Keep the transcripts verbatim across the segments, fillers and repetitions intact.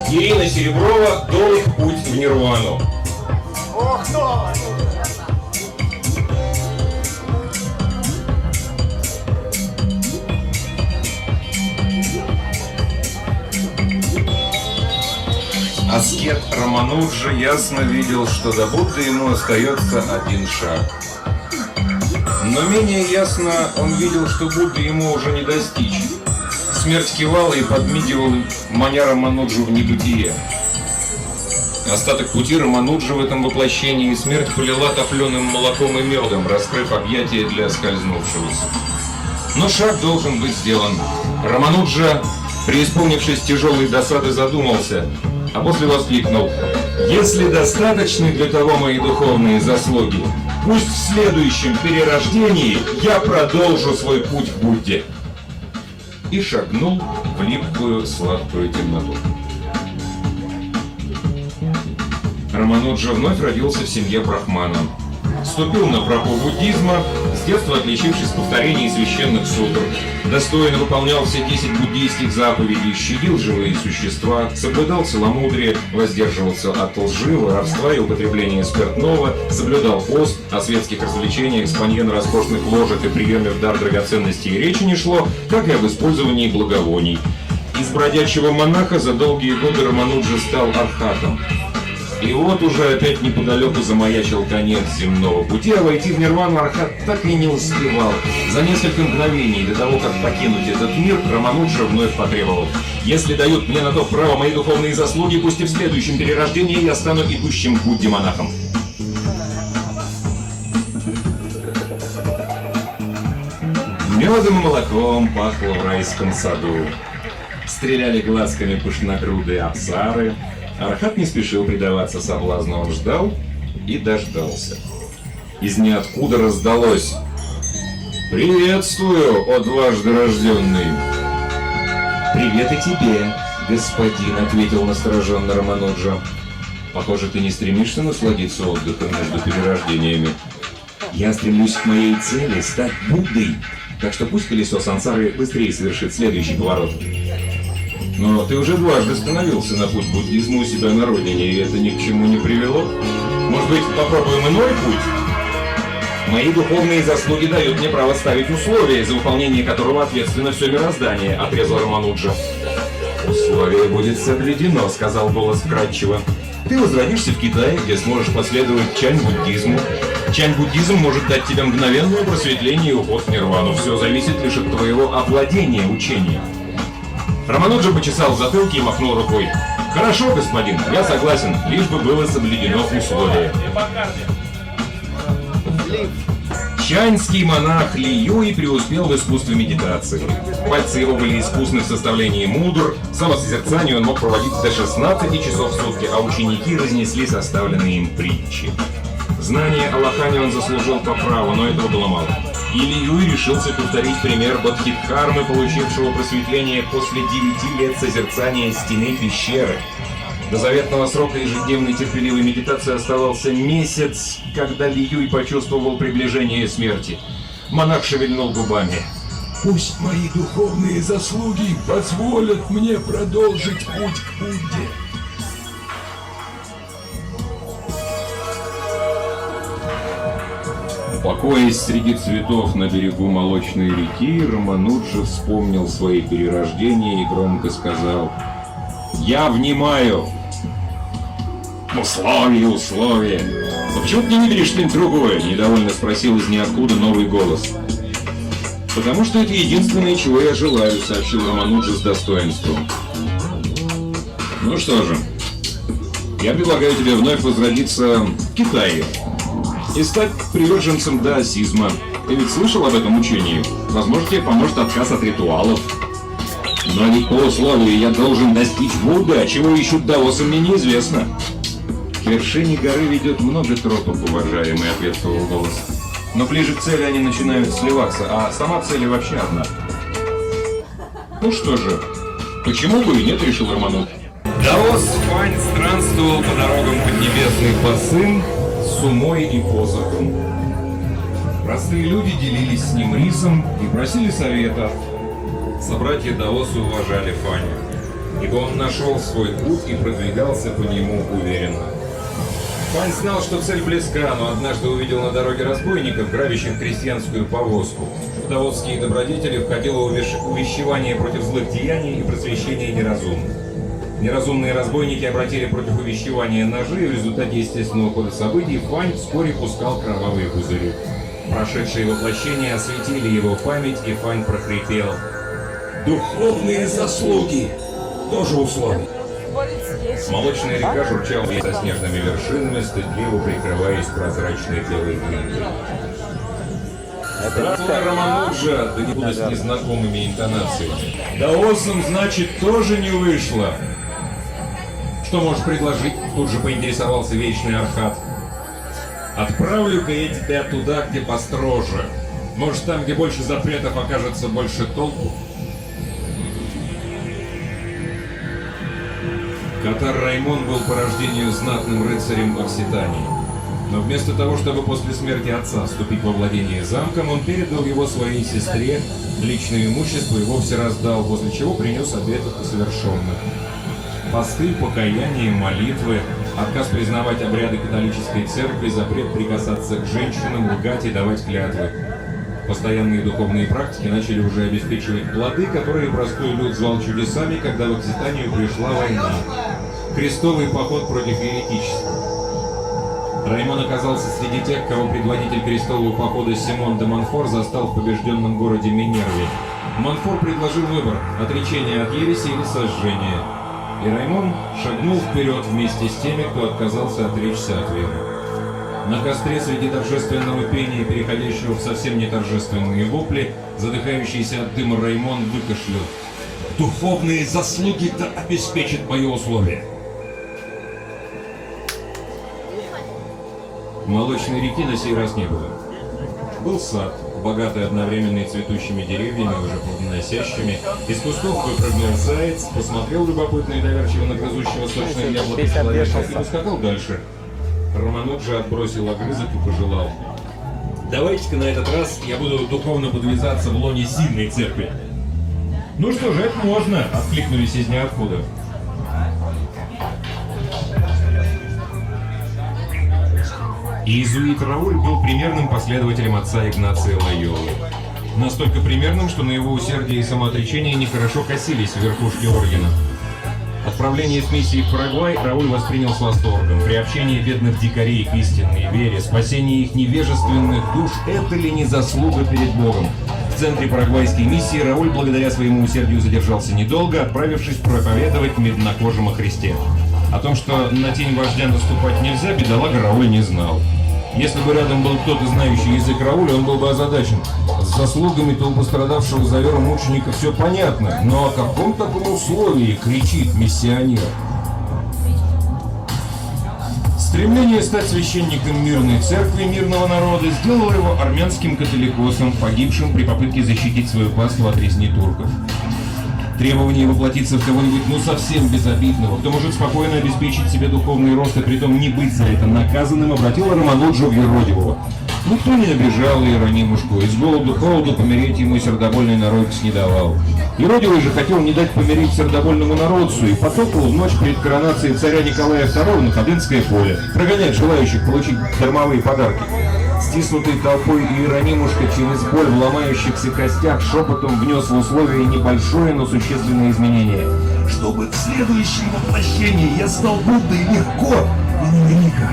Ирина Сереброва «Долг путь в Нирвану». Ох, кто? Аскет Рамануджа ясно видел, что до Будды ему остается один шаг. Но менее ясно он видел, что Будды ему уже не достичь. Смерть кивала и подмигивал, маня Рамануджу в небытие. Остаток пути Рамануджа в этом воплощении смерть полила топленым молоком и медом, раскрыв объятия для скользнувшегося. Но шаг должен быть сделан. Рамануджа, преисполнившись тяжелой досады, задумался, а после воскликнул: «Если достаточны для того мои духовные заслуги, пусть в следующем перерождении я продолжу свой путь к Будде». И шагнул в липкую сладкую темноту. Рамануджа вновь родился в семье брахмана. Вступил на тропу буддизма, с детства отличившись повторением священных сутр. Достойно выполнял все десять буддийских заповедей, щадил живые существа, соблюдал целомудрие, воздерживался от лжи, воровства и употребления спиртного, соблюдал пост, о светских развлечениях, спанье на роскошных ложах и приеме в дар драгоценностей и речи не шло, как и об использовании благовоний. Из бродячего монаха за долгие годы Рамануджа стал архатом. И вот уже опять неподалеку замаячил конец земного пути, а войти в нирвану архат так и не успевал. За несколько мгновений до того, как покинуть этот мир, Рамануджа вновь потребовал: «Если дают мне на то право мои духовные заслуги, пусть и в следующем перерождении я стану идущим к Будде монахом». Медом и молоком пахло в райском саду. Стреляли глазками пышногрудые апсары. Архат не спешил предаваться соблазну, он ждал и дождался. Из ниоткуда раздалось: «Приветствую, о дважды рожденный!» «Привет и тебе, господин», — ответил настороженно Рамануджа. «Похоже, ты не стремишься насладиться отдыхом между перерождениями». «Я стремлюсь к моей цели — стать Буддой, так что пусть колесо сансары быстрее совершит следующий поворот». «Но ты уже дважды становился на путь буддизма у себя на родине, и это ни к чему не привело. Может быть, попробуем иной путь?» «Мои духовные заслуги дают мне право ставить условия, за выполнение которого ответственно все мироздание», — отрезал Рамануджа. «Условие будет соблюдено», — сказал голос вкратчиво. «Ты возродишься в Китае, где сможешь последовать чань-буддизму. Чань-буддизм может дать тебе мгновенное просветление и уход в нирвану. Все зависит лишь от твоего овладения учением». Рамануджа почесал в затылке и махнул рукой. «Хорошо, господин, я согласен, лишь бы было соблюдено условие». Чаньский монах Ли Юй преуспел в искусстве медитации. Пальцы его были искусны в составлении мудр, самосозерцание он мог проводить до шестнадцати часов в сутки, а ученики разнесли составленные им притчи. Знание о Лохане он заслужил по праву, но этого было мало. И Ли Юй решился повторить пример Бодхидхармы, получившего просветление после девяти лет созерцания стены пещеры. До заветного срока ежедневной терпеливой медитации оставался месяц, когда Ли Юй почувствовал приближение смерти. Монах шевельнул губами. «Пусть мои духовные заслуги позволят мне продолжить путь к Будде». Покоясь среди цветов на берегу молочной реки, Рамануджа вспомнил свои перерождения и громко сказал: «Я внимаю!» «Условия, условия! Но почему ты не видишь что-нибудь другое?» — недовольно спросил из ниоткуда новый голос. «Потому что это единственное, чего я желаю», — сообщил Рамануджа с достоинством. «Ну что же, я предлагаю тебе вновь возродиться в Китае и стать приверженцем даосизма. Ты ведь слышал об этом учении? Возможно, тебе поможет отказ от ритуалов». «Но ведь по условию я должен достичь Будды, а чего ищут даосы, мне неизвестно». «К вершине горы ведет много тропок, уважаемый», — ответствовал голос. «Но ближе к цели они начинают сливаться, а сама цель вообще одна». «Ну что же, почему бы и нет», — решил Рамануджа. Даос Фань странствовал по дорогам Поднебесной Басы с умой и посохом. Простые люди делились с ним рисом и просили совета. Собратья даосы уважали Фаня. ибо он нашел свой путь и продвигался по нему уверенно. Фань знал, что цель близка, но однажды увидел на дороге разбойников, грабящих крестьянскую повозку. В даосские добродетели входило увещ- увещевание против злых деяний и просвещение неразумных. Неразумные разбойники обратили против увещевания ножи, и в результате естественного хода событий Фань вскоре пускал кровавые пузыри. Прошедшие воплощения осветили его память, и Фань прохрипел: Духовные заслуги. Тоже условие. Молочная река журчала со снежными вершинами, стыдливо прикрываясь прозрачной белой дымкой. Здравствуй, Рамануджа, да не буду с незнакомыми интонациями. Даосом, значит, тоже не вышло. Что можешь предложить? Тут же поинтересовался Вечный Архат. Отправлю-ка я тебя туда, где построже. Может, там, где больше запретов, окажется больше толку? Катар Раймон был по рождению знатным рыцарем Окситании. Но вместо того, чтобы после смерти отца вступить во владение замком, он передал его своей сестре, личное имущество и вовсе раздал, после чего принес обет совершенных. Посты, покаяние, молитвы, отказ признавать обряды католической церкви, запрет прикасаться к женщинам, лгать и давать клятвы. Постоянные духовные практики начали уже обеспечивать плоды, которые простой люд звал чудесами, когда в Окситанию пришла война. Крестовый поход против еретичества. Раймон оказался среди тех, кого предводитель крестового похода Симон де Монфор застал в побежденном городе Минерве. Монфор предложил выбор – отречение от ереси или сожжение. И Раймон шагнул вперед вместе с теми, кто отказался отречься от веры. На костре среди торжественного пения, переходящего в совсем не торжественные вопли, задыхающийся от дыма Раймон выкашлял: «Духовные заслуги-то обеспечат мое условие!» Молочной реки на сей раз не было. Был сад, богатый одновременно и цветущими деревьями, уже плодоносящими. Из кустов выпрыгнул заяц, посмотрел любопытно и доверчиво на грызущего сочное яблоко человека и поскакал дальше. Рамануджа отбросил огрызок и пожелал: «Давайте-ка на этот раз я буду духовно подвязаться в лоне сильной церкви». «Ну что же, это можно», — откликнулись из ниоткуда. Иезуит Рауль был примерным последователем отца Игнация Лойолы. Настолько примерным, что на его усердие и самоотречение нехорошо косились в верхушке ордена. Отправление с миссией в Парагвай Рауль воспринял с восторгом. Приобщение бедных дикарей к истинной вере, спасение их невежественных душ – это ли не заслуга перед Богом? В центре парагвайской миссии Рауль благодаря своему усердию задержался недолго, отправившись проповедовать меднокожим о Христе. О том, что на тень вождя наступать нельзя, бедолага Рауль не знал. Если бы рядом был кто-то, знающий язык Рауля, он был бы озадачен. С заслугами-то у пострадавшего за веру мученика все понятно, но о каком таком условии кричит миссионер? Стремление стать священником мирной церкви мирного народа сделало его армянским католикосом, погибшим при попытке защитить свою паству от резни турков. Требование воплотиться в кого-нибудь ну совсем безобидного, кто может спокойно обеспечить себе духовный рост и притом не быть за это наказанным, обратило Рамануджу в Еродивого. Никто не обижал Иеронимушку, и с голоду холоду помереть ему сердобольный народец не давал. Еродивый же хотел не дать помереть сердобольному народцу и потопал в ночь перед коронацией царя Николая второго на Ходынское поле, прогонять желающих получить дармовые подарки. Стиснутый толпой Иеронимушка через боль в ломающихся костях шепотом внес в условие небольшое, но существенное изменение. Чтобы в следующем воплощении я стал Буддой легко и наверняка.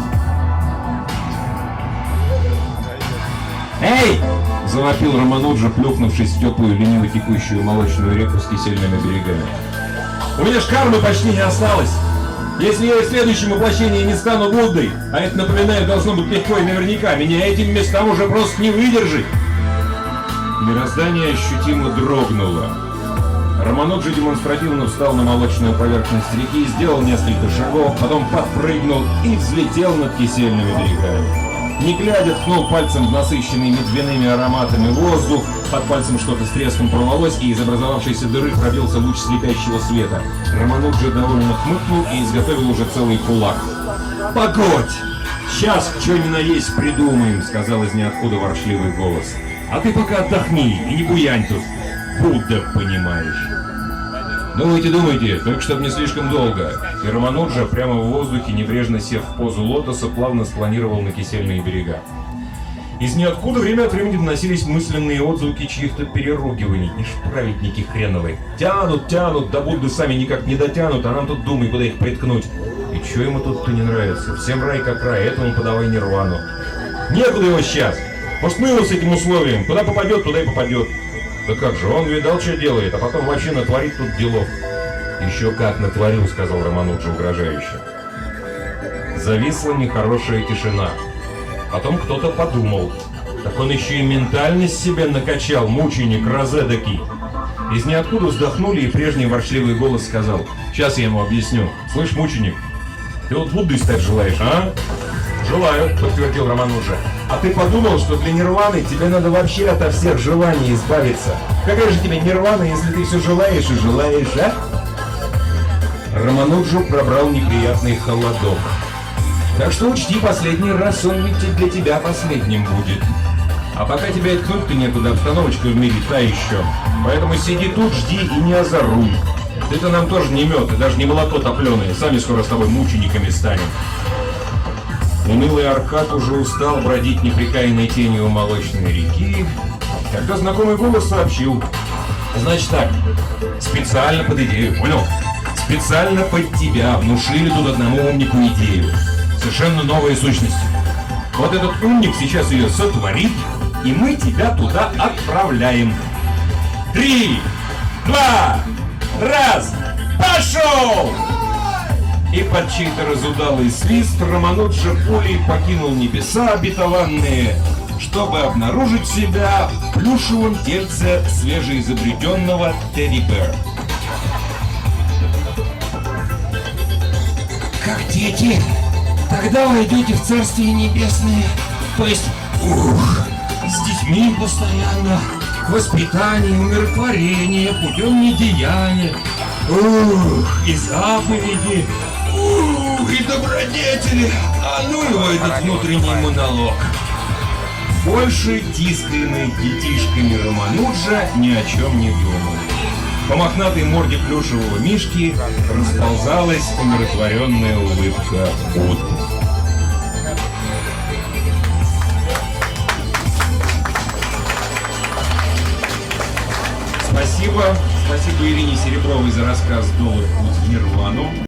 «Эй!» — завопил Рамануджа, плюхнувшись в теплую, лениво текущую молочную реку с кисельными берегами. «У меня ж кармы почти не осталось! Если я в следующем воплощении не стану Буддой, а это, напоминаю, должно быть легко и наверняка, меня этим местам уже просто не выдержит!» Мироздание ощутимо дрогнуло. Рамануджа демонстративно встал на молочную поверхность реки, сделал несколько шагов, потом подпрыгнул и взлетел над кисельными берегами. Не глядя, ткнул пальцем в насыщенный медвяными ароматами воздух, под пальцем что-то с треском порвалось, и из образовавшейся дыры пробился луч слепящего света. Рамануджа довольно хмыкнул и изготовил уже целый кулак. «Погодь! Сейчас что ни на есть придумаем», — сказал из ниоткуда ворчливый голос. «А ты пока отдохни и не буянь тут, Будда, понимаешь». Думайте, думайте, только чтобы не слишком долго. И Рамануджа прямо в воздухе, небрежно сев в позу лотоса, плавно спланировал на кисельные берега. Из ниоткуда время от времени доносились мысленные отзвуки чьих-то переругиваний. Ишь, праведники хреновые. Тянут, тянут, до Будды сами никак не дотянут, а нам тут думай, куда их приткнуть. И чё ему тут-то не нравится? Всем рай как рай, этому подавай нирвану. Некуда его сейчас. Может, мыло с этим условием. Куда попадет, туда и попадет. Да как же, он видал, что делает, а потом вообще натворит тут делов. Еще как натворил, сказал Рамануджа угрожающе. Зависла нехорошая тишина. Потом кто-то подумал. Так он еще и ментальность себе накачал, мученик розедоки. Из ниоткуда вздохнули, и прежний ворчливый голос сказал: сейчас я ему объясню. Слышь, мученик, ты вот Буддой стать желаешь, а? Желаю, подтвердил Рамануджа. А ты подумал, что для нирваны тебе надо вообще ото всех желаний избавиться? Какая же тебе нирвана, если ты все желаешь и желаешь, а? Рамануджу пробрал неприятный холодок. Так что учти, последний раз он ведь для тебя последним будет. А пока тебя и ткнуть-то некуда, обстановочка в мире та еще. Поэтому сиди тут, жди и не озоруй. Ты-то нам тоже не мед, и даже не молоко топленое. Сами скоро с тобой мучениками станем. Унылый Аркад уже устал бродить непрекаянной тенью у молочной реки, когда знакомый голос сообщил: значит так, специально под идею, понял? Специально под тебя внушили тут одному умнику идею. Совершенно новая сущность. Вот этот умник сейчас ее сотворит, и мы тебя туда отправляем. Три, два, раз, пошел! И под чей-то разудалый свист Рамануджа пулей покинул небеса обетованные, чтобы обнаружить себя в плюшевом тельце свежеизобретенного Тедди Бэр. Как дети, тогда войдете в Царствие Небесное. То есть, ух, с детьми постоянно, воспитание, умиротворение, путем недеяния, ух, и заповеди, ух, и добродетели. А ну его этот внутренний монолог. Больше тискаемый детишками Рамануджа ни о чем не думал. По мохнатой морде плюшевого мишки расползалась умиротворенная улыбка Будды. Спасибо. Спасибо Ирине Серебровой за рассказ «Долг путь в Нирвану».